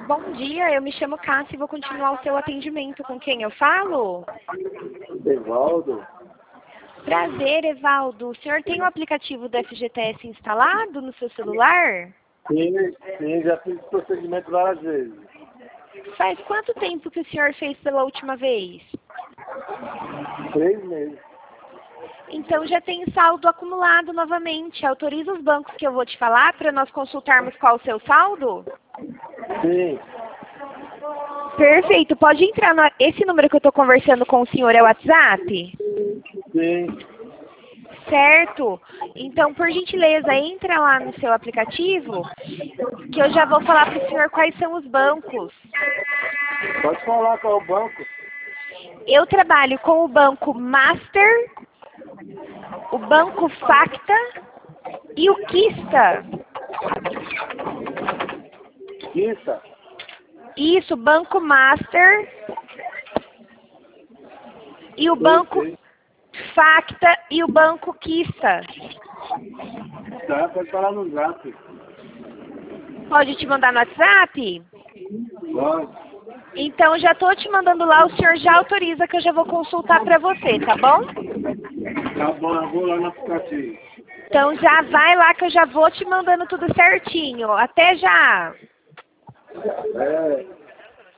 Bom dia, eu me chamo Cássia e vou continuar o seu atendimento. Com quem eu falo? Evaldo? Prazer, Evaldo. O senhor tem o aplicativo do FGTS instalado no seu celular? Sim, já fiz esse procedimento várias vezes. Faz quanto tempo que o senhor fez pela última vez? 3 meses. Então já tem saldo acumulado novamente. Autoriza os bancos que eu vou te falar para nós consultarmos qual o seu saldo? Sim, Perfeito. Pode entrar esse número que eu estou conversando com o senhor é o WhatsApp? sim. Certo. Então, por gentileza, entra lá no seu aplicativo que eu já vou falar para o senhor quais são os bancos. Pode falar qual é o banco? Eu trabalho com o Banco Master, o Banco Facta e o Kista. Kista? Isso, Banco Master e o Banco Sei. Facta e o Banco Kista. Tá, pode falar no zap. Pode te mandar no WhatsApp? Pode. Então, já estou te mandando lá, o senhor já autoriza que eu já vou consultar para você, tá bom? Tá bom, eu vou lá no aplicativo. Então, já vai lá que eu já vou te mandando tudo certinho. Até já! É.